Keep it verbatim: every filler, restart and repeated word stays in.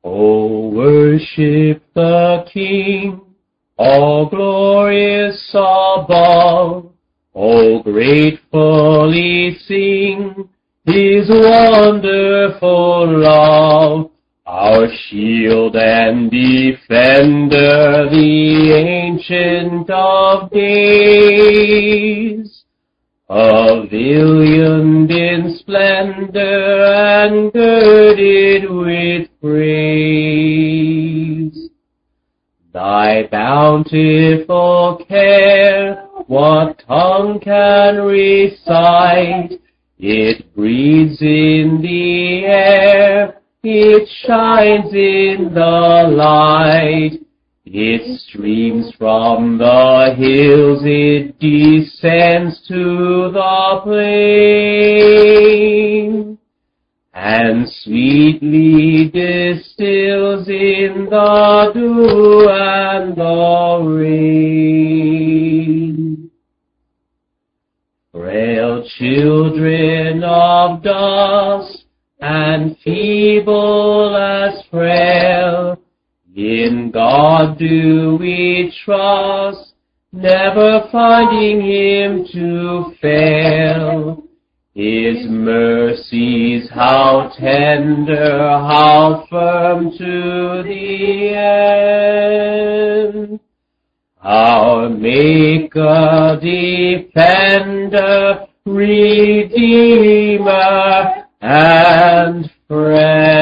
O worship the King, all glorious above. O gratefully sing His wonderful love. Our shield and defender, the Ancient of Days, pavillioned in splendor and girded with praise. Thy bountiful care, what tongue can recite? It breathes in the air, it shines in the light. It streams from the hills, it descends to the plain, and sweetly distills in the dew and the rain. Frail children of dust, and feeble as frail, in God do we trust, never finding Him to fail. His mercies how tender, how firm to the end. Our Maker, Defender, Redeemer, and Friend.